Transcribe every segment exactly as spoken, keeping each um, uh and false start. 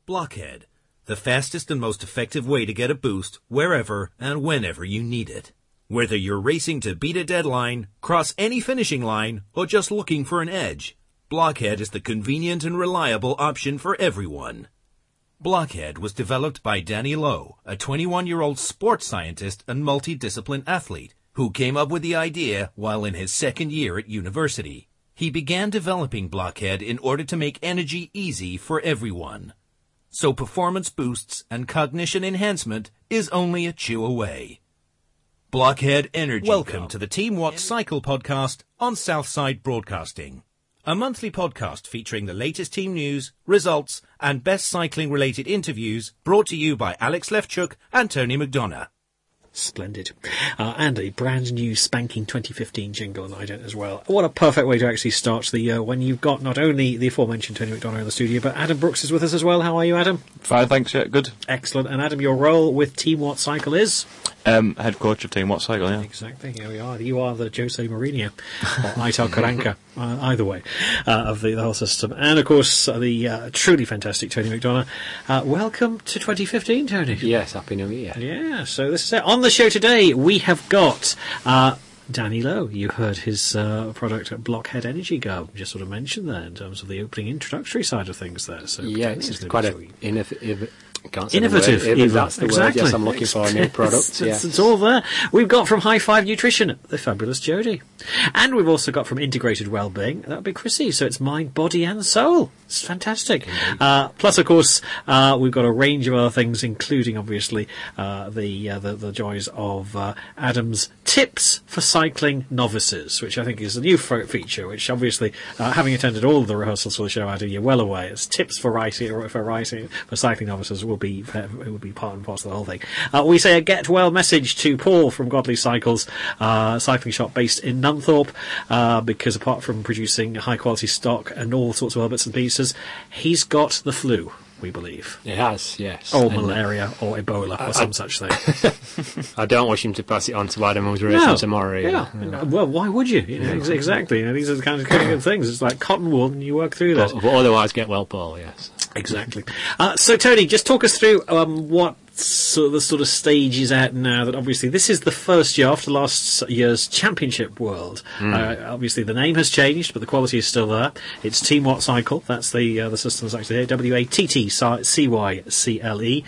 Blockhead, the fastest and most effective way to get a boost wherever and whenever you need it. Whether you're racing to beat a deadline, cross any finishing line, or just looking for an edge, Blockhead is the convenient and reliable option for everyone. Blockhead was developed by Danny Lowe, a twenty-one-year-old sports scientist and multidiscipline athlete who came up with the idea while in his second year at university. He began developing Blockhead in order to make energy easy for everyone. So performance boosts and cognition enhancement is only a chew away. Blockhead Energy. Welcome Go. to the Team Watt Cycle podcast on Southside Broadcasting, a monthly podcast featuring the latest team news, results, and best cycling-related interviews brought to you by Alex Lefchuk and Tony McDonough. Splendid. Uh, and a brand new spanking twenty fifteen jingle and ident as well. What a perfect way to actually start the year when you've got not only the aforementioned Tony McDonough in the studio, but Adam Brooks is with us as well. How are you, Adam? Fine, thanks. Yeah, good. Excellent. And Adam, your role with Team Watt Cycle is? Um, head coach of Team Watt Cycle, yeah. Exactly. Here we are. You are the Jose Mourinho or Aitor Karanka, uh, either way, uh, of the, the whole system. And, of course, uh, the uh, truly fantastic Tony McDonough. Uh, welcome to twenty fifteen, Tony. Yes, Happy New Year. Yeah, so this is it. On the show today, we have got... Uh, Danny Lowe. You heard his uh, product at Blockhead Energy Go, just sort of mentioned there in terms of the opening introductory side of things there. So yeah, it's, it's quite an innovative... Innovative, word, if that's the exactly. word. Yes, I'm looking for a new product. it's, yes. it's all there. We've got from High Five Nutrition, the fabulous Jodie. And we've also got from Integrated Wellbeing, that would be Chrissy. So it's mind, body and soul. It's fantastic. Uh, plus, of course, uh, we've got a range of other things, including, obviously, uh, the, uh, the the joys of uh, Adam's Tips for Cycling Novices, which I think is a new f- feature, which obviously, uh, having attended all of the rehearsals for the show, Adam, you're well aware. It's tips for writing, for writing, for cycling novices will be it will be part and parcel of the whole thing. Uh, we say a get well message to Paul from Godly Cycles, uh, cycling shop based in Nunthorpe, uh, because apart from producing high quality stock and all sorts of other bits and pieces, he's got the flu, we believe. It has, yes. Or and malaria or Ebola I, or some I, such thing. I don't wish him to pass it on to Adam who's racing no. tomorrow. Yeah. yeah. Well, why would you? you know, ex- exactly. You know, these are the kind of, kind of things. It's like cotton wool and you work through that. But, but otherwise, get well, Paul, yes. Exactly. Uh, so, Tony, just talk us through um, what sort of the sort of stage is at now. That obviously this is the first year after last year's Championship World. Mm. Uh, obviously, the name has changed, but the quality is still there. It's Team Watt Cycle. That's the uh, the system that's actually here. W A T T C Y C L E.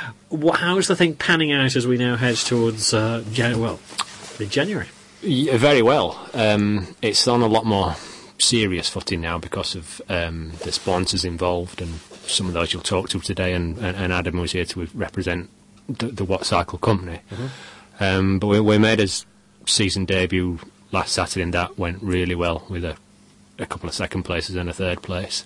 How's the thing panning out as we now head towards uh, Jan- well, mid-January? Yeah, very well. Um, it's on a lot more serious footing now because of um, the sponsors involved, and some of those you'll talk to today, and, and, and Adam was here to represent the, the Watt Cycle Company. Mm-hmm. Um, but we, we made his season debut last Saturday, and that went really well with a, a couple of second places and a third place,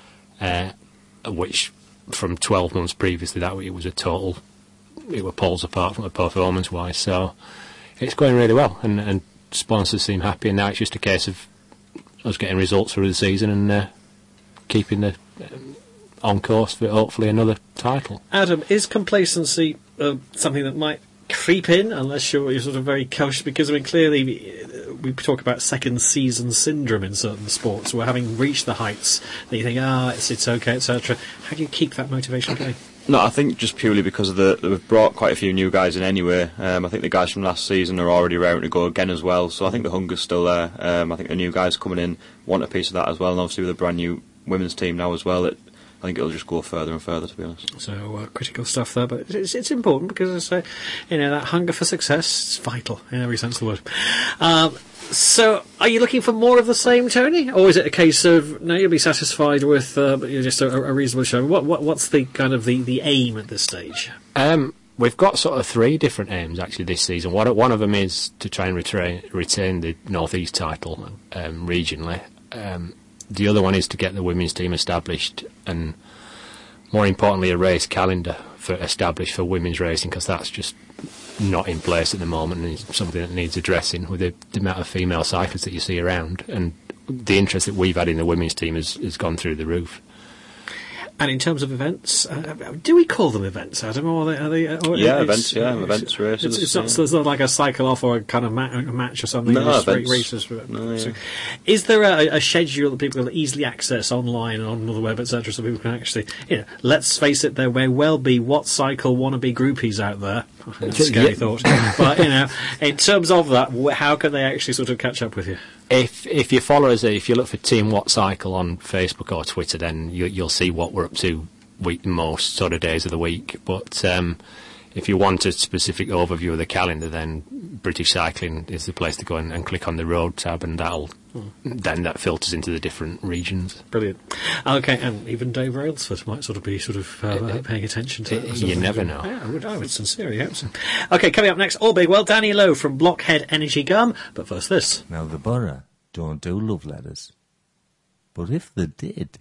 uh, which from twelve months previously, that it was a total, it were poles apart from a performance wise. So it's going really well, and, and sponsors seem happy, and now it's just a case of us getting results through the season and uh, keeping the um, on course for hopefully another title. Adam, is complacency uh, something that might creep in unless you're, you're sort of very cautious? Because I mean, clearly we, we talk about second season syndrome in certain sports, where having reached the heights, that you think, ah, it's it's okay, et cetera. How do you keep that motivation going? No, I think just purely because of the we've brought quite a few new guys in anyway. Um, I think the guys from last season are already raring to go again as well. So I think the hunger's still there. Um, I think the new guys coming in want a piece of that as well, and obviously with a brand new women's team now as well, it, I think it'll just go further and further, to be honest. So uh, critical stuff there, but it's, it's important because, as I say, you know, that hunger for success is vital in every sense of the word. Um, So, are you looking for more of the same, Tony, or is it a case of no, you'll be satisfied with uh, just a, a reasonable show? What, what what's the kind of the, the aim at this stage? Um, we've got sort of three different aims actually this season. One one of them is to try and retain retain the North East title um, regionally. Um, the other one is to get the women's team established, and more importantly, a race calendar for established for women's racing, because that's just not in place at the moment, and it's something that needs addressing with the, the amount of female cyclists that you see around, and the interest that we've had in the women's team has, has gone through the roof. And in terms of events, uh, do we call them events, Adam? Or are they? Are they or yeah, it's, events. Yeah, it's, events, races. It's, it's, not, yeah. so it's not like a cycle off or a kind of ma- a match or something. No, just straight events. races. No, so yeah. Is there a, a schedule that people can easily access online and on the web, et cetera, so people can actually, you know, let's face it, there may well be what cycle wannabe groupies out there. That's a scary thought. But, you know, in terms of that, wh- how can they actually sort of catch up with you? If if you follow us, if you look for Team What Cycle on Facebook or Twitter, then you, you'll see what we're up to week most sort of days of the week. But um, if you want a specific overview of the calendar, then British Cycling is the place to go and, and click on the road tab, and that'll hmm. then that filters into the different regions. Brilliant. Okay, and even Dave Railsford might sort of be sort of uh, uh, paying attention to that. You never know. Yeah, I would, I would sincerely hope so. Okay, coming up next, all big well, Danny Lowe from Blockhead Energy Gum. But first this. Now the Borough don't do love letters, but if they did...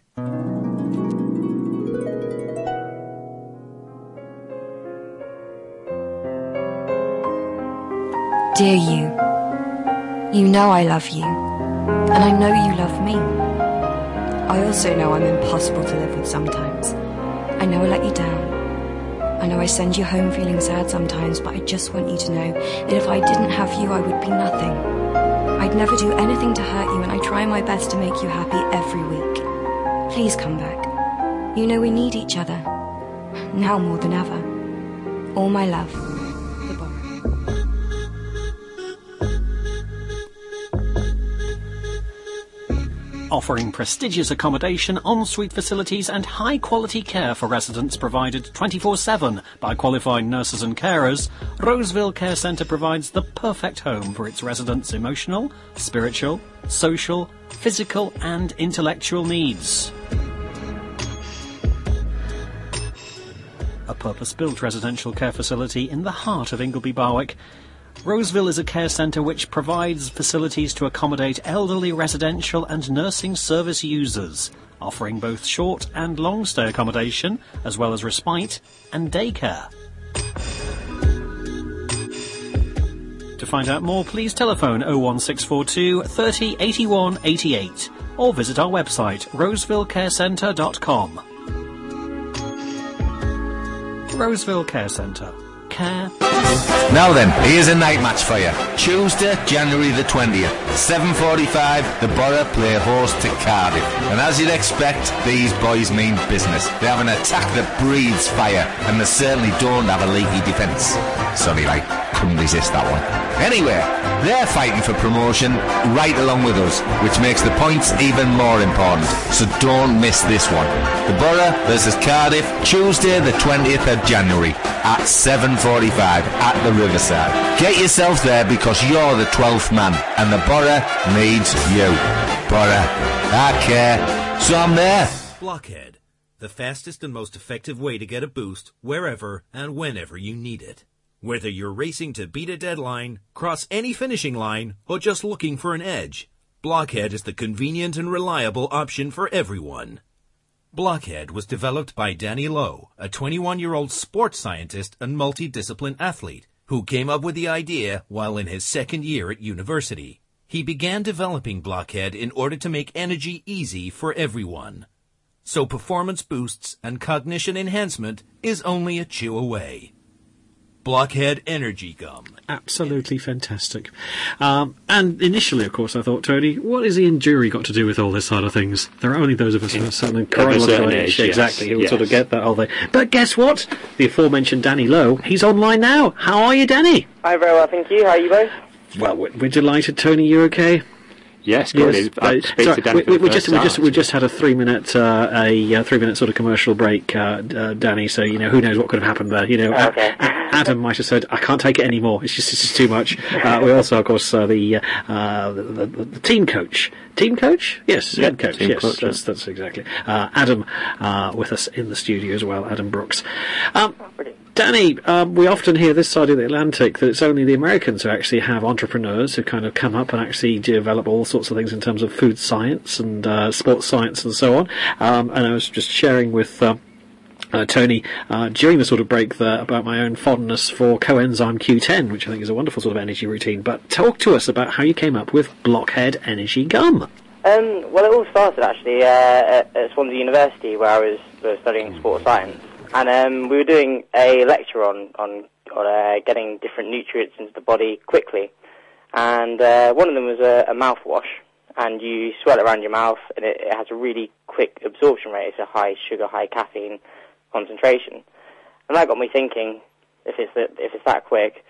Dear you, you know I love you, and I know you love me. I also know I'm impossible to live with sometimes. I know I let you down. I know I send you home feeling sad sometimes, but I just want you to know that if I didn't have you, I would be nothing. I'd never do anything to hurt you, and I try my best to make you happy every week. Please come back. You know we need each other, now more than ever. All my love. The Borough. Offering prestigious accommodation, en-suite facilities and high-quality care for residents provided twenty-four seven by qualified nurses and carers, Roseville Care Centre provides the perfect home for its residents' emotional, spiritual, social, physical and intellectual needs. A purpose-built residential care facility in the heart of Ingleby Barwick, Roseville is a care centre which provides facilities to accommodate elderly residential and nursing service users, offering both short and long stay accommodation, as well as respite and daycare. To find out more, please telephone oh one six four two thirty eighty-one eighty-eight or visit our website roseville care centre dot com. Roseville Care Centre. Care. Now then, here's a night match for you. Tuesday, January the twentieth, seven forty-five, the Borough play host to Cardiff. And as you'd expect, these boys mean business. They have an attack that breathes fire, and they certainly don't have a leaky defence. Sorry, like, couldn't resist that one. Anyway, they're fighting for promotion right along with us, which makes the points even more important. So don't miss this one. The Borough versus Cardiff, Tuesday the twentieth of January at seven forty-five at the Riverside. Get yourself there because you're the twelfth man and the Borough needs you. Borough, I care, so I'm there. Blockhead, the fastest and most effective way to get a boost wherever and whenever you need it. Whether you're racing to beat a deadline, cross any finishing line, or just looking for an edge, Blockhead is the convenient and reliable option for everyone. Blockhead was developed by Danny Lowe, a twenty-one-year-old sports scientist and multidiscipline athlete who came up with the idea while in his second year at university. He began developing Blockhead in order to make energy easy for everyone. So performance boosts and cognition enhancement is only a chew away. Blockhead Energy Gum. Absolutely fantastic. Um, and initially, of course, I thought, Tony, what has Ian Jury got to do with all this side of things? There are only those of us in a certain certain age, yes, exactly, who yes. sort of get that whole thing. But guess what? The aforementioned Danny Lowe, he's online now. How are you, Danny? I'm very well, thank you. How are you both? Well, we're, we're delighted, Tony. You okay? Yes, good. Yes, I uh, speak sorry, to Danny we, for we, the we first just we time, just we just had a three minute uh, a uh, three minute sort of commercial break, uh, uh, Danny. So you know who knows what could have happened there. You know, Okay. A- A- Adam might have said, "I can't take it anymore. It's just it's just too much." Uh, we also, of course, uh, the, uh, the, the the team coach, team coach, yes, Yeah, head coach, team yes, coach, that's that's exactly. Uh, Adam uh, with us in the studio as well, Adam Brooks. Um, Danny, um, we often hear this side of the Atlantic that it's only the Americans who actually have entrepreneurs who kind of come up and actually develop all sorts of things in terms of food science and uh, sports science and so on. Um, and I was just sharing with uh, uh, Tony uh, during the sort of break there about my own fondness for coenzyme Q ten, which I think is a wonderful sort of energy routine. But talk to us about how you came up with Blockhead Energy Gum. Um, well, it all started actually uh, at, at Swansea University, where I was, was studying sports science, and um, we were doing a lecture on on, on uh, getting different nutrients into the body quickly, and uh, one of them was a, a mouthwash, and you swirl it around your mouth, and it, it has a really quick absorption rate. It's a high sugar, high caffeine concentration, and that got me thinking: if it's that, if it's that quick,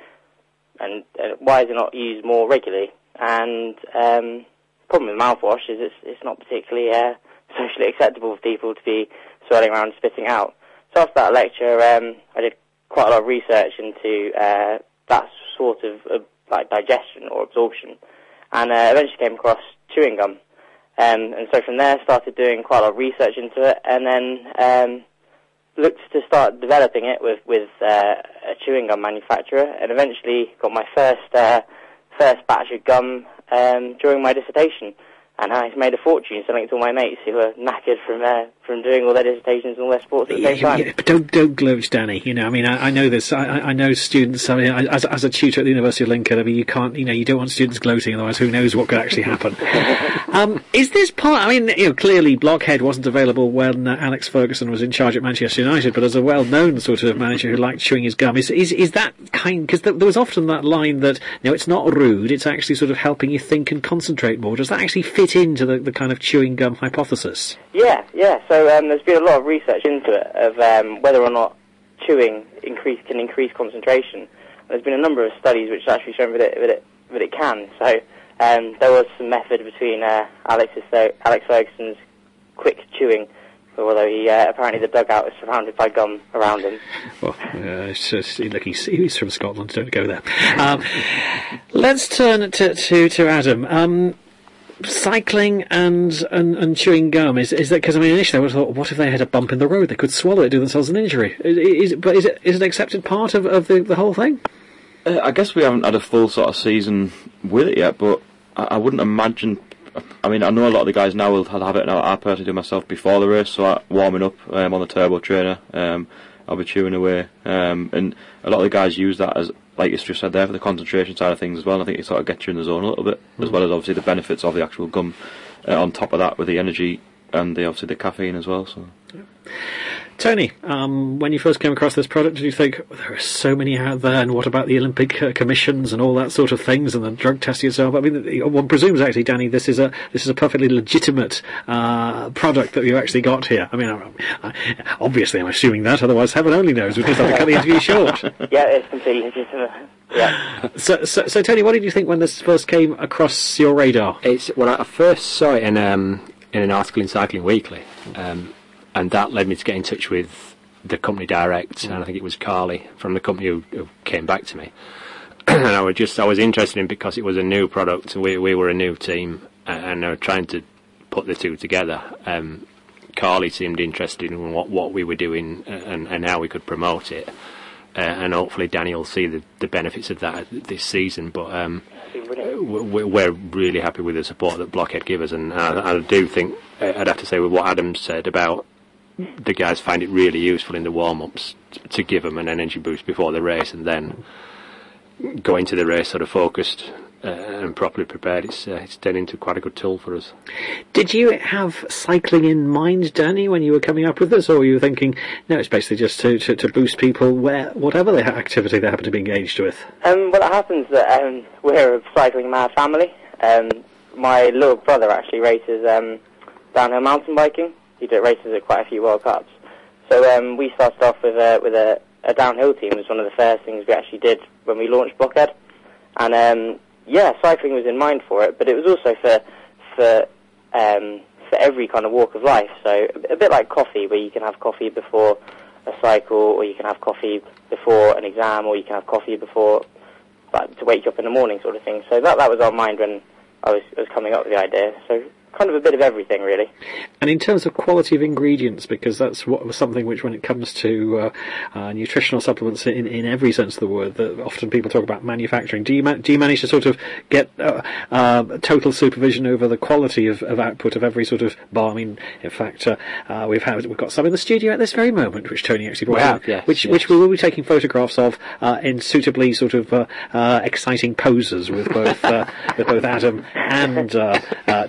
and uh, why is it not used more regularly? And um, problem with mouthwash is it's, it's not particularly uh, socially acceptable for people to be swirling around and spitting out. So after that lecture, um, I did quite a lot of research into uh, that sort of uh, like digestion or absorption, and uh, eventually came across chewing gum. Um, and so from there, started doing quite a lot of research into it, and then um, looked to start developing it with with uh, a chewing gum manufacturer, and eventually got my first uh, first batch of gum um, during my dissertation, and I made a fortune selling it to all my mates who were knackered from uh, from doing all their dissertations and all their sports at the same Yeah, time. yeah, but don't don't gloat, Danny. You know, I mean, I, I know this. I, I know students. I mean, I, as as a tutor at the University of Lincoln, I mean, you can't. You know, you don't want students gloating, otherwise, who knows what could actually happen. um, is this part? I mean, you know, clearly Blockhead wasn't available when uh, Alex Ferguson was in charge at Manchester United, but as a well-known sort of manager who liked chewing his gum, is is is that kind? Because th- there was often that line that, you know, it's not rude; it's actually sort of helping you think and concentrate more. Does that actually fit into the, the kind of chewing gum hypothesis? Yeah, yeah. So um, there's been a lot of research into it of um, whether or not chewing increase can increase concentration. There's been a number of studies which actually show that it that it, that it can. So um, there was some method between uh, Alex's, so Alex Ferguson's quick chewing, although he uh, apparently the dugout is surrounded by gum around him. Well, uh, it's just, look, he's, he's from Scotland. Don't go there. Um, let's turn to to, to Adam. Um, Cycling and, and, and chewing gum, is is that because, I mean, initially I would have thought, what if they had a bump in the road? They could swallow it, do themselves an injury. Is, is, but is it is it an accepted part of, of the, the whole thing? Uh, I guess we haven't had a full sort of season with it yet, but I, I wouldn't imagine. I mean, I know a lot of the guys now will have it, and I personally do myself before the race, so I, warming up um, on the turbo trainer, um, I'll be chewing away, um, and a lot of the guys use that as, like you just said there, for the concentration side of things as well. I think it sort of gets you in the zone a little bit, mm. as well as obviously the benefits of the actual gum uh, on top of that with the energy and the obviously the caffeine as well. So, yeah. Tony, um, when you first came across this product, did you think, oh, there are so many out there, and what about the Olympic uh, commissions and all that sort of things, and the drug testing yourself? I mean, one presumes actually, Danny, this is a this is a perfectly legitimate uh, product that you actually got here. I mean, I, I, obviously, I'm assuming that. Otherwise, heaven only knows. We just have to cut the interview short. Yeah, it's completely legitimate. Yeah. So, so, so, Tony, what did you think when this first came across your radar? It's when I first saw it in um, in an article in Cycling Weekly. Um, And that led me to get in touch with the company direct, and I think it was Carly from the company who, who came back to me. And I was just I was interested in it because it was a new product. We we were a new team, and I was trying to put the two together. Um, Carly seemed interested in what, what we were doing and, and how we could promote it, uh, and hopefully Danny will see the, the benefits of that this season. But um, we're really happy with the support that Blockhead give us, and I, I do think I'd have to say with what Adam said about the guys find it really useful in the warm-ups to give them an energy boost before the race, and then go into the race sort of focused uh, and properly prepared. It's uh, it's turned into quite a good tool for us. Did you have cycling in mind, Danny, when you were coming up with this, or were you thinking, no, it's basically just to, to, to boost people where whatever the activity they happen to be engaged with? Um, well, it happens that um, we're a cycling mad family. Um, my little brother actually races um, downhill mountain biking. He did races at quite a few World Cups. So um, we started off with a with a, a downhill team. It was one of the first things we actually did when we launched Blockhead. And um, yeah, cycling was in mind for it, but it was also for for um, for every kind of walk of life. So a bit like coffee, where you can have coffee before a cycle, or you can have coffee before an exam, or you can have coffee before like, to wake you up in the morning, sort of thing. So that that was our mind when I was was coming up with the idea. So kind of a bit of everything, really. And in terms of quality of ingredients, because that's what something which, when it comes to uh, uh, nutritional supplements in, in every sense of the word, that often people talk about manufacturing. Do you ma- do you manage to sort of get uh, uh, total supervision over the quality of, of output of every sort of bar? I mean, in fact, uh, uh, we've had we've got some in the studio at this very moment, which Tony actually brought have, in, yes, which yes. which we will be taking photographs of uh, in suitably sort of uh, uh, exciting poses with both uh, with both Adam and uh, uh, Tony, sort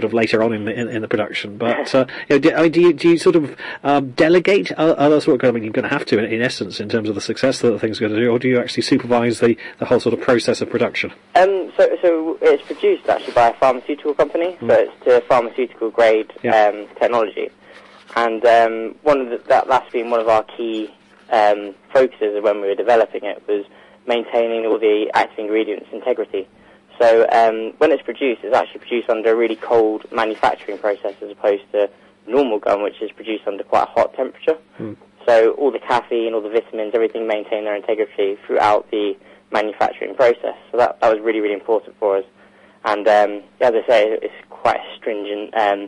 sort of later on in the in, in the production. But uh, you know, do, I mean, do you do you sort of um, delegate other sort of? I mean, you're going to have to, in, in essence, in terms of the success that the thing's going to do, or do you actually supervise the, the whole sort of process of production? Um, so, so it's produced actually by a pharmaceutical company, mm. so it's to pharmaceutical grade yeah. um, technology, and um, one of the, that that's been one of our key um, focuses when we were developing it was maintaining all the active ingredients integrity. So um, when it's produced, it's actually produced under a really cold manufacturing process as opposed to normal gum, which is produced under quite a hot temperature. Mm. So all the caffeine, all the vitamins, everything maintain their integrity throughout the manufacturing process. So that, that was really, really important for us. And um, as I say, it's quite a stringent um,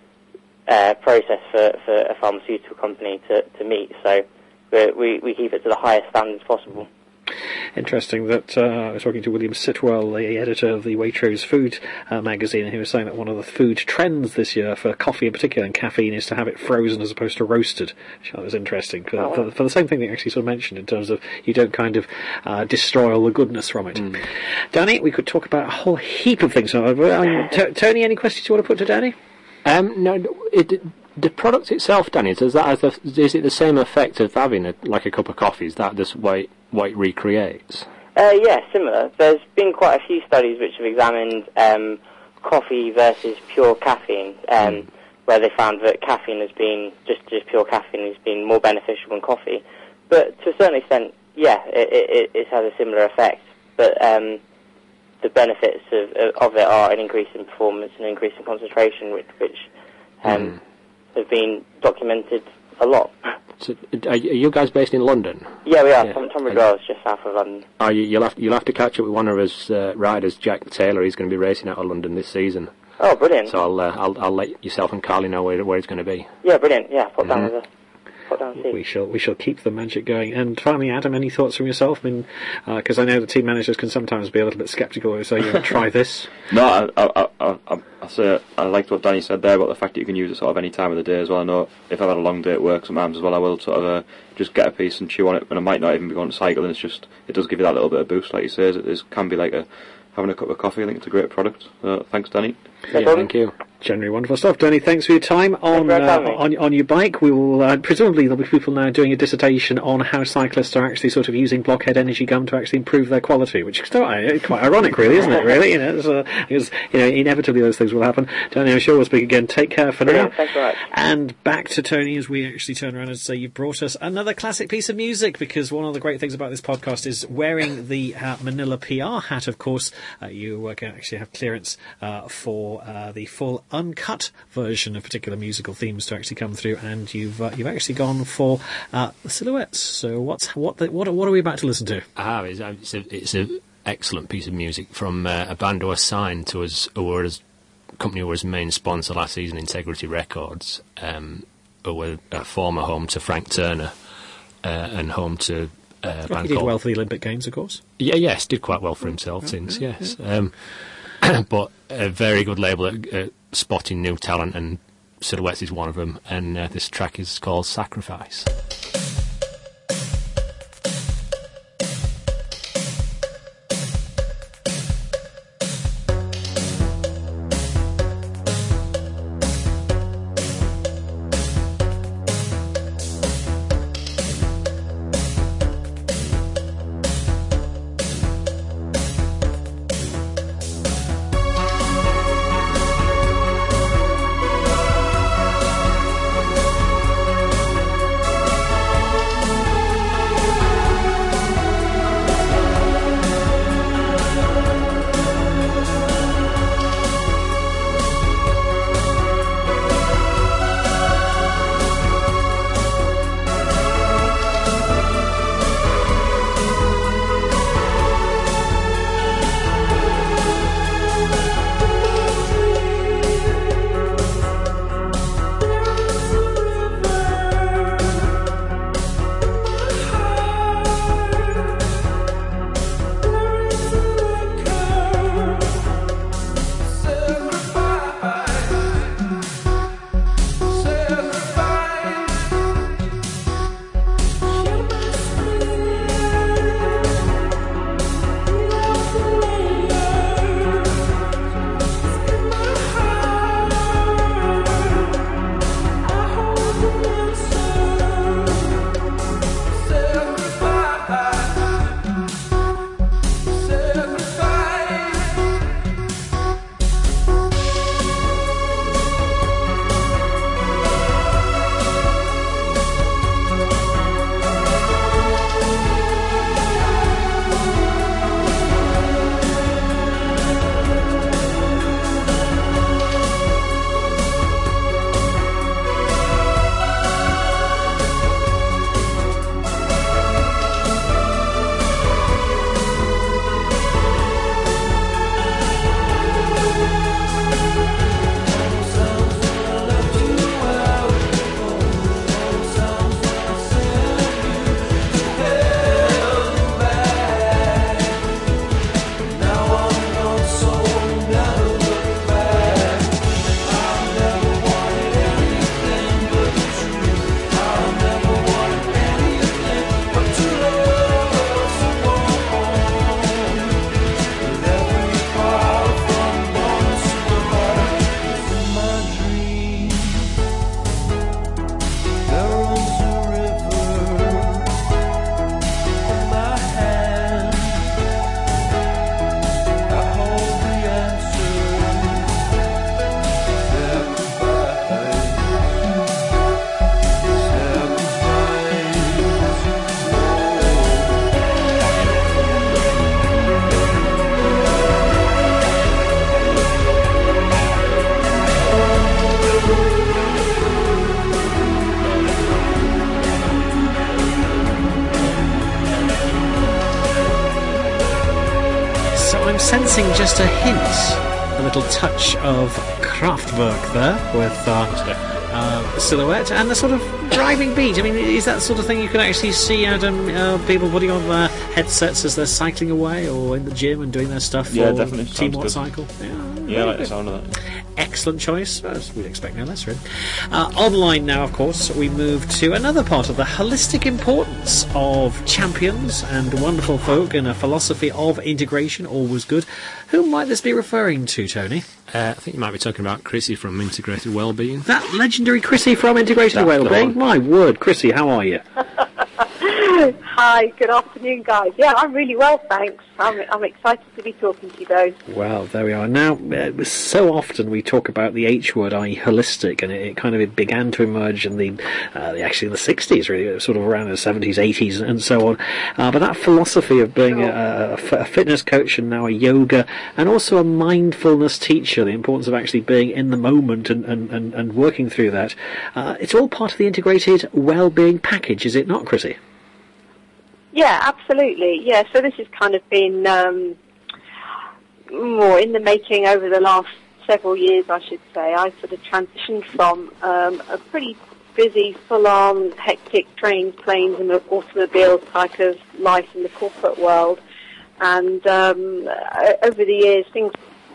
uh, process for, for a pharmaceutical company to, to meet. So we, we keep it to the highest standards possible. Interesting that uh, I was talking to William Sitwell, the editor of the Waitrose Food uh, magazine, and he was saying that one of the food trends this year for coffee in particular and caffeine is to have it frozen as opposed to roasted, which I thought was interesting for, oh, wow. for, for the same thing that you actually sort of mentioned in terms of you don't kind of uh, destroy all the goodness from it. Mm. Danny, we could talk about a whole heap of things. I mean, t- Tony, any questions you want to put to Danny? Um, no, it, the product itself, Danny, does that have the, is it the same effect of having a, like a cup of coffee? Is that this way? What it recreates? Uh, yeah, similar. There's been quite a few studies which have examined um, coffee versus pure caffeine, um, mm. where they found that caffeine has been, just, just pure caffeine has been more beneficial than coffee. But to a certain extent, yeah, it, it, it has a similar effect. But um, the benefits of, of it are an increase in performance and an increase in concentration, which, which um, mm. have been documented a lot. So, are you guys based in London? Yeah, we are. Yeah. Tom, Tunbridge Wells, just south of London. Are you, you'll have to, you'll have to catch up with one of his uh, riders, Jack Taylor. He's going to be racing out of London this season. Oh, brilliant! So I'll uh, I'll, I'll let yourself and Carly know where where it's going to be. Yeah, brilliant. Yeah, pop down mm-hmm. with us. We shall we shall keep the magic going. And finally, Adam, any thoughts from yourself? I mean, because uh, I know the team managers can sometimes be a little bit sceptical and say, you know, try this. No, I, I, I, I, I say I liked what Danny said there about the fact that you can use it sort of any time of the day as well. I know if I've had a long day at work sometimes as well, I will sort of uh, just get a piece and chew on it, and I might not even be going to cycle. And it's just it does give you that little bit of boost, like you say. It is, can be like a having a cup of coffee. I think it's a great product. Uh, thanks, Danny. Yeah, thank you. Generally wonderful stuff. Danny, thanks for your time on uh, on, on your bike. We will uh, presumably there'll be people now doing a dissertation on how cyclists are actually sort of using Blockhead Energy Gum to actually improve their quality, which is quite, quite ironic, really, isn't it? Really, you know, uh, because you know inevitably those things will happen. Danny, I'm sure we'll speak again. Take care for now. Thanks very much. And back to Tony as we actually turn around and say you've brought us another classic piece of music, because one of the great things about this podcast is wearing the uh, Manila P R hat. Of course, uh, you uh, can actually have clearance uh, for uh, the full uncut version of particular musical themes to actually come through, and you've uh, you've actually gone for uh, the Silhouettes. So what's what the, what what are we about to listen to? Ah, it's a it's a, it's a excellent piece of music from uh, a band who was signed to us, who were as company who was main sponsor last season, Integrity Records, um, who were a former home to Frank Turner uh, and home to. Uh, well, he did well for the Olympic Games, of course. Yeah, yes, did quite well for himself since, yeah, yes. Yeah. Um, but a very good label at uh, spotting new talent, and Silhouettes is one of them, and uh, this track is called Sacrifice. I'm sensing just a hint, a little touch of Kraftwerk there with uh, uh, silhouette and the sort of driving beat. I mean, is that the sort of thing you can actually see, Adam, uh, people putting on their headsets as they're cycling away or in the gym and doing their stuff? Yeah, for definitely. Team Sounds Watt good. Cycle. Yeah, Yeah, I like the sound of that. excellent choice, as we'd expect no less, really. Uh, online now, of course, we move to another part of the holistic importance of champions and wonderful folk and a philosophy of integration, always good. Who might this be referring to, Tony? Uh, I think you might be talking about Chrissy from Integrated Wellbeing. That legendary Chrissy from Integrated That's the Wellbeing. one. My word, Chrissy, how are you? Hi, good afternoon, guys. Yeah, I'm really well, thanks. I'm, I'm excited to be talking to you both. Well, there we are. Now, uh, so often we talk about the H word, that is holistic, and it, it kind of it began to emerge in the, uh, the actually in the sixties, really, sort of around the seventies, eighties, and so on. Uh, but that philosophy of being a, a, f- a fitness coach and now a yoga, and also a mindfulness teacher, the importance of actually being in the moment and, and, and, and working through that, uh, it's all part of the integrated well-being package, is it not, Chrissy? Yeah, absolutely. Yeah, so this has kind of been um, more in the making over the last several years, I should say. I sort of transitioned from um, a pretty busy, full-on, hectic trains, planes and automobiles type of life in the corporate world. And um, over the years, things...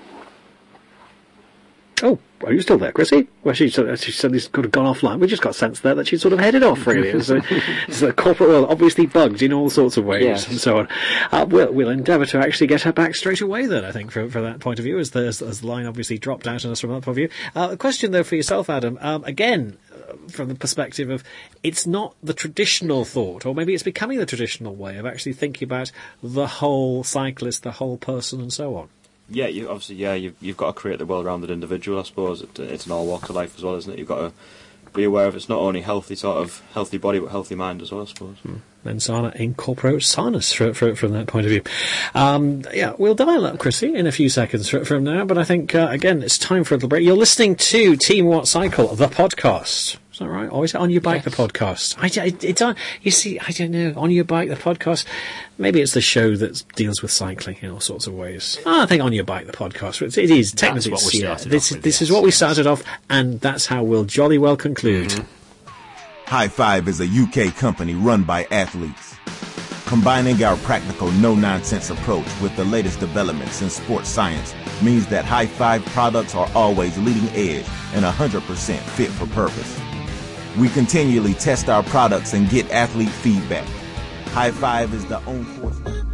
Oh, are you still there, Chrissy? Well, she, sort of, she suddenly sort of gone offline. We just got sense there that she'd sort of headed off, really. It's, a, it's the corporate world, obviously bugged in all sorts of ways, Yes. and so on. Uh, we'll, we'll endeavour to actually get her back straight away then, I think, from, from that point of view, as the, as, as the line obviously dropped out on us from that point of view. Uh, a question, though, for yourself, Adam. Um, again, uh, from the perspective of, it's not the traditional thought, or maybe it's becoming the traditional way of actually thinking about the whole cyclist, the whole person, and so on. Yeah, you obviously, yeah, you've, you've got to create the well-rounded individual, I suppose. It, it's in all walks of life as well, isn't it? You've got to be aware of it's not only healthy sort of healthy body, but healthy mind as well, I suppose. And Sana incorporates Sanus for, for, from that point of view. Um, yeah, we'll dial up Chrissy in a few seconds fr- from now, but I think, uh, again, it's time for a little break. You're listening to Team Watt Cycle, the podcast. Is that right? Or is it On Your Bike, the podcast? I, I, it's on, you see, I don't know, On Your Bike, the podcast. Maybe it's the show that deals with cycling in all sorts of ways. Oh, I think On Your Bike, the podcast. It, it is technically. That's what we yeah, started this off with, this yes. is what we started off, and that's how we'll jolly well conclude. Mm-hmm. High Five is a U K company run by athletes. Combining our practical, no-nonsense approach with the latest developments in sports science means that High Five products are always leading edge and one hundred percent fit for purpose. We continually test our products and get athlete feedback. High Five is the own force.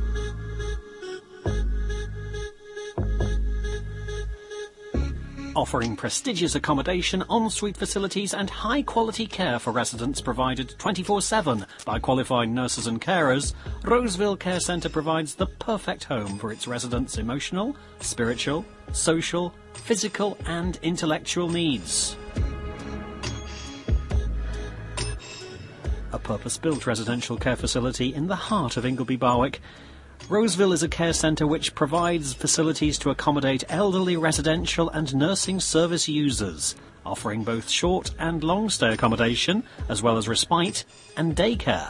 Offering prestigious accommodation, ensuite facilities and high-quality care for residents provided twenty-four seven by qualified nurses and carers, Roseville Care Centre provides the perfect home for its residents' emotional, spiritual, social, physical and intellectual needs. A purpose-built residential care facility in the heart of Ingleby Barwick, Roseville is a care centre which provides facilities to accommodate elderly residential and nursing service users, offering both short and long stay accommodation, as well as respite and daycare.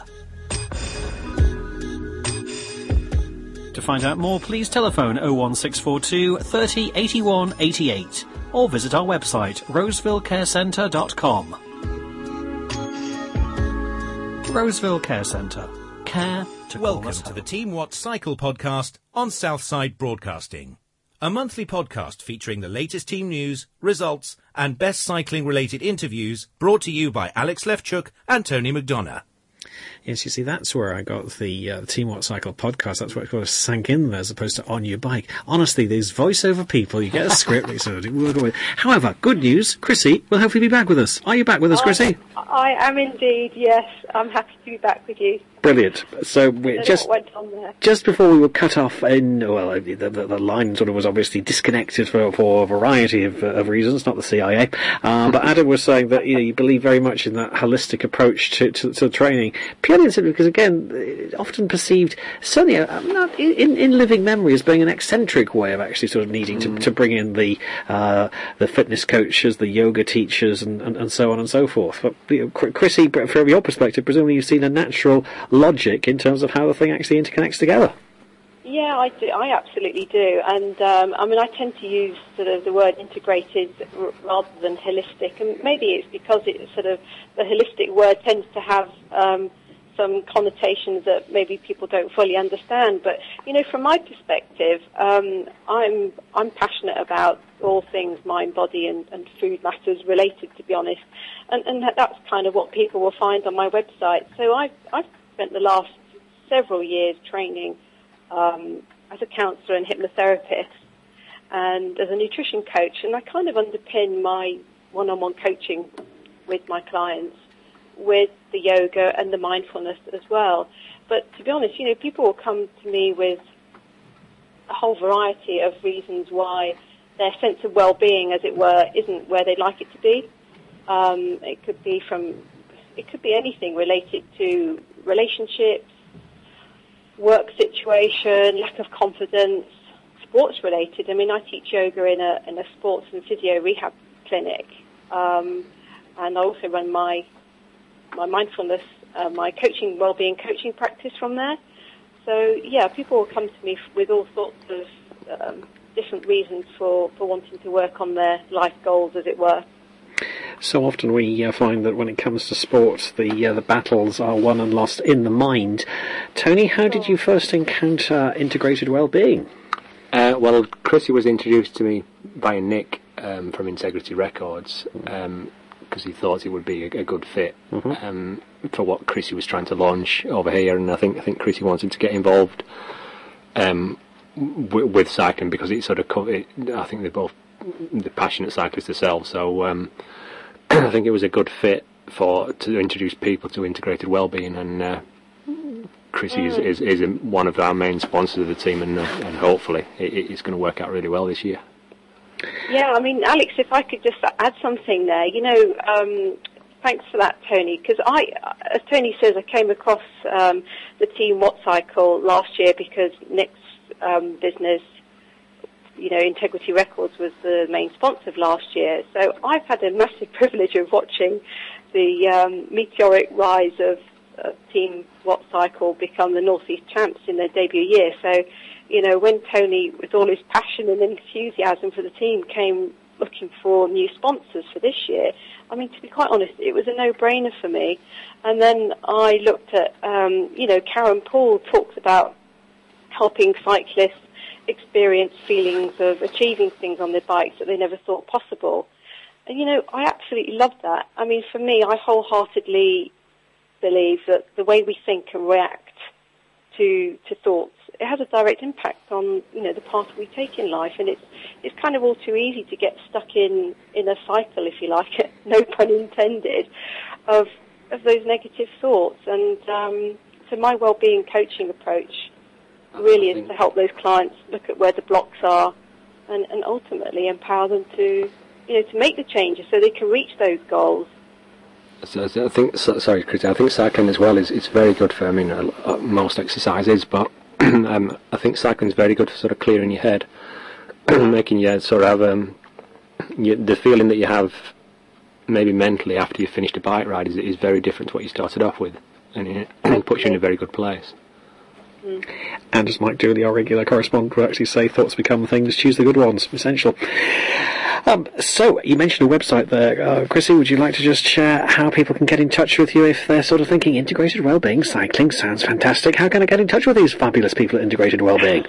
To find out more, please telephone oh one six four two thirty eighty-one eighty-eight or visit our website roseville care centre dot com. Roseville Care Centre. Care to call Welcome us to home. the Team Watt Cycle podcast on Southside Broadcasting, a monthly podcast featuring the latest team news, results, and best cycling-related interviews brought to you by Alex Lefchuk and Tony McDonough. Yes, you see, that's where I got the uh, Team Watt Cycle podcast. That's where it kind of sank in there as opposed to On Your Bike. Honestly, these voiceover people, you get a script, they sort of work away. However, good news, Chrissy will hopefully be back with us. Are you back with us, Chrissy? I, I am indeed, yes. I'm happy to be back with you. Brilliant. So we I just don't know what went on there. just before we were cut off in, well, the, the, the line sort of was obviously disconnected for, for a variety of, uh, of reasons, not the C I A. Um, but Adam was saying that you know, you believe very much in that holistic approach to, to, to training. Purely and simply because, again, it's often perceived, certainly uh, not in, in living memory, as being an eccentric way of actually sort of needing to, to bring in the uh, the fitness coaches, the yoga teachers, and, and, and so on and so forth. But you know, Chrissy, from your perspective, presumably you've seen a natural logic in terms of how the thing actually interconnects together. Yeah, I do. I absolutely do. And, um, I mean, I tend to use sort of the word integrated r- rather than holistic. And maybe it's because it's sort of, the holistic word tends to have um, some connotations that maybe people don't fully understand. But, you know, from my perspective, um, I'm I'm passionate about all things mind, body and, and food matters related, to be honest. And, and that's kind of what people will find on my website. So I've, I've spent the last several years training Um, as a counsellor and hypnotherapist and as a nutrition coach, and I kind of underpin my one-on-one coaching with my clients with the yoga and the mindfulness as well. But to be honest, you know, people will come to me with a whole variety of reasons why their sense of well-being, as it were, isn't where they'd like it to be. Um, it could be from, it could be anything related to relationships, work situation, lack of confidence, sports related. I mean, I teach yoga in a in a sports and physio rehab clinic, um, and I also run my my mindfulness, uh, my coaching, wellbeing coaching practice from there. So yeah, people will come to me with all sorts of um, different reasons for for wanting to work on their life goals, as it were. So often we uh, find that when it comes to sport, the uh, the battles are won and lost in the mind. Tony, how did you first encounter integrated well-being? Uh, well, Chrissy was introduced to me by Nick um, from Integrity Records because um, he thought it would be a, a good fit mm-hmm. um, for what Chrissy was trying to launch over here, and I think I think Chrissy wanted to get involved um, w- with cycling because it sort of co- it, I think they're both the passionate cyclists themselves, so um, I think it was a good fit for to introduce people to integrated wellbeing, and uh, Chrissy mm. is, is, is one of our main sponsors of the team, and, uh, and hopefully it, it's going to work out really well this year. Yeah, I mean, Alex, if I could just add something there, you know, um, thanks for that, Tony, because I, as Tony says, I came across um, the Team Watt Cycle last year because Nick's um, business, you know, Integrity Records was the main sponsor of last year. So I've had a massive privilege of watching the um, meteoric rise of uh, Team Watt Cycle become the North East champs in their debut year. So, you know, when Tony, with all his passion and enthusiasm for the team, came looking for new sponsors for this year, I mean, to be quite honest, it was a no-brainer for me. And then I looked at, um, you know, Karen Poole talks about helping cyclists experience feelings of achieving things on their bikes that they never thought possible. And, you know, I absolutely love that. I mean, for me, I wholeheartedly believe that the way we think and react to to thoughts, it has a direct impact on, you know, the path we take in life. And it's it's kind of all too easy to get stuck in, in a cycle, if you like, no pun intended, of, of those negative thoughts. And um, so my well-being coaching approach really is to help those clients look at where the blocks are and, and ultimately empower them to, you know, to make the changes so they can reach those goals. So, so I think, so, sorry, Chris, I think cycling as well is it's very good for, I mean, uh, most exercises, but um, I think cycling is very good for sort of clearing your head, making you sort of have um, you, the feeling that you have maybe mentally after you've finished a bike ride is, is very different to what you started off with, and it, it puts you in a very good place. And as Mike Dooley, our regular correspondent, would actually say, thoughts become things, choose the good ones, essential. Um, so, you mentioned a website there. Uh, Chrissy, would you like to just share how people can get in touch with you if they're sort of thinking integrated wellbeing, cycling sounds fantastic. How can I get in touch with these fabulous people at Integrated Wellbeing?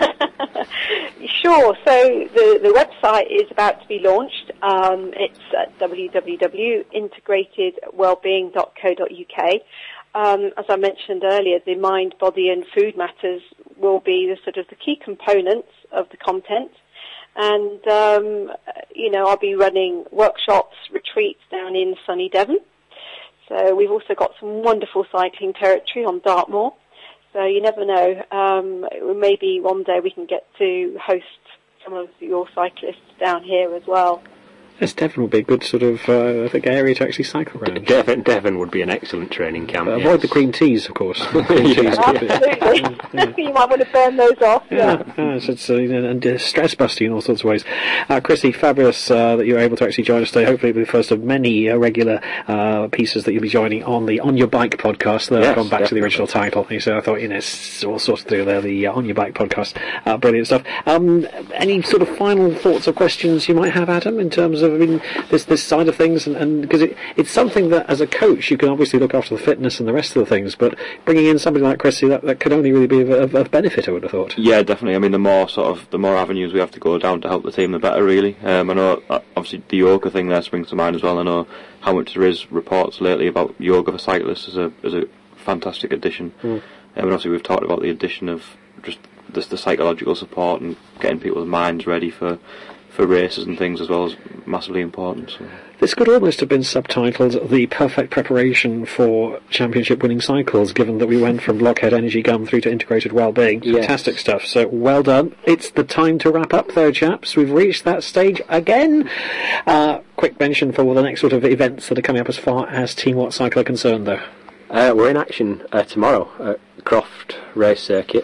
Sure. So the, the website is about to be launched. Um, it's at w w w dot integrated wellbeing dot co dot u k. Um, as I mentioned earlier, the mind, body and food matters will be the sort of the key components of the content. And, um, you know, I'll be running workshops, retreats down in sunny Devon. So we've also got some wonderful cycling territory on Dartmoor. So you never know. Um, maybe one day we can get to host some of your cyclists down here as well. Yes, Devon would be a good sort of, uh, I think, area to actually cycle around. Devon, Devon would be an excellent training camp. Uh, yes. Avoid the green teas, of course. Green teas. Absolutely. Yeah. You might want to burn those off. Yeah. Yeah, yeah so it's uh, you know, and uh, stress busting in all sorts of ways. Uh, Chrissy, fabulous uh, that you were able to actually join us today. Hopefully, it'll be the first of many uh, regular uh, pieces that you'll be joining on the On Your Bike podcast. They've Yes, gone back definitely. to the original title. So I thought, you know, it's all sorts to do there. The uh, On Your Bike podcast, uh, brilliant stuff. Um, any sort of final thoughts or questions you might have, Adam, in terms of I mean, this this side of things, and because it, it's something that as a coach you can obviously look after the fitness and the rest of the things, but bringing in somebody like Chrissy, that, that could only really be of, of, of benefit, I would have thought. Yeah, definitely. I mean, the more sort of the more avenues we have to go down to help the team, the better. Really. Um, I know uh, obviously the yoga thing there springs to mind as well. I know how much there is reports lately about yoga for cyclists as a as a fantastic addition. Mm. Um, and obviously we've talked about the addition of just this, the psychological support and getting people's minds ready for. for races and things as well is massively important. So. This could almost have been subtitled The Perfect Preparation for Championship Winning Cycles, given that we went from Blockhead Energy Gum through to Integrated Wellbeing. Yes. Fantastic stuff. So well done. It's the time to wrap up though, chaps. We've reached that stage again. Uh, quick mention for the next sort of events that are coming up as far as Team Watt Cycle are concerned though. Uh, we're in action uh, tomorrow at Croft Race Circuit.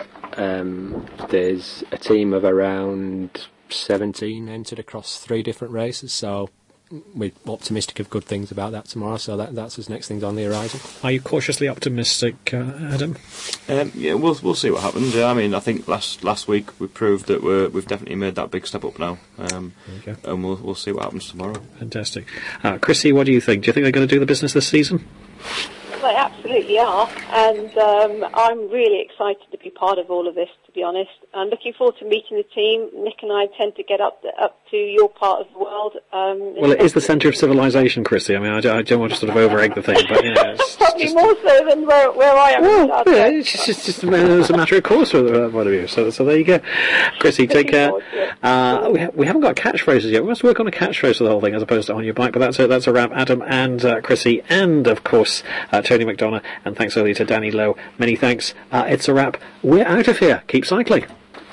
Um, there's a team of around seventeen entered across three different races, so we're optimistic of good things about that tomorrow, so that, that's his next thing's on the horizon. Are you cautiously optimistic, uh, Adam? Um, yeah, we'll we'll see what happens. Yeah, I mean, I think last last week we proved that we're, we've definitely made that big step up now, um, and we'll we'll see what happens tomorrow. Fantastic. Uh, Chrissy, what do you think? Do you think they're going to do the business this season? They absolutely are, and um, I'm really excited to be part of all of this, to be honest. I'm looking forward to meeting the team. Nick and I tend to get up the, up to your part of the world. Um, well, it is the centre of civilization, Chrissy. I mean, I don't, I don't want to sort of over-egg the thing, but, you know... It's probably just, more so than where, where I am. Well, yeah, it's just, it's just a, it's a matter of course for the point of view. So, so there you go. Chrissy, take care. Uh, we, ha- we haven't got catchphrases yet. We must work on a catchphrase for the whole thing as opposed to On Your Bike, but that's a, that's a wrap. Adam and uh, Chrissy and, of course, uh, Tony McDonough, and thanks earlier to Danny Lowe. Many thanks. Uh, it's a wrap. We're out of here. Keep cycling.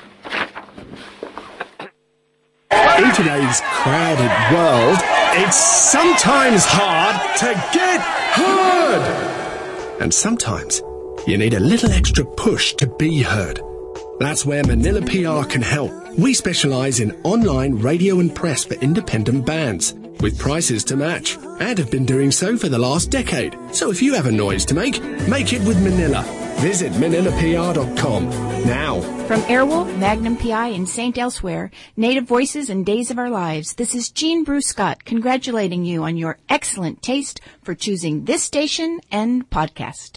In today's crowded world, it's sometimes hard to get heard. And sometimes you need a little extra push to be heard. That's where Manila P R can help. We specialise in online radio and press for independent bands, with prices to match, and have been doing so for the last decade. So if you have a noise to make, make it with Manila. Visit manila p r dot com now. From Airwolf, Magnum P I, and Saint Elsewhere, Native Voices and Days of Our Lives, this is Jean Bruce Scott congratulating you on your excellent taste for choosing this station and podcast.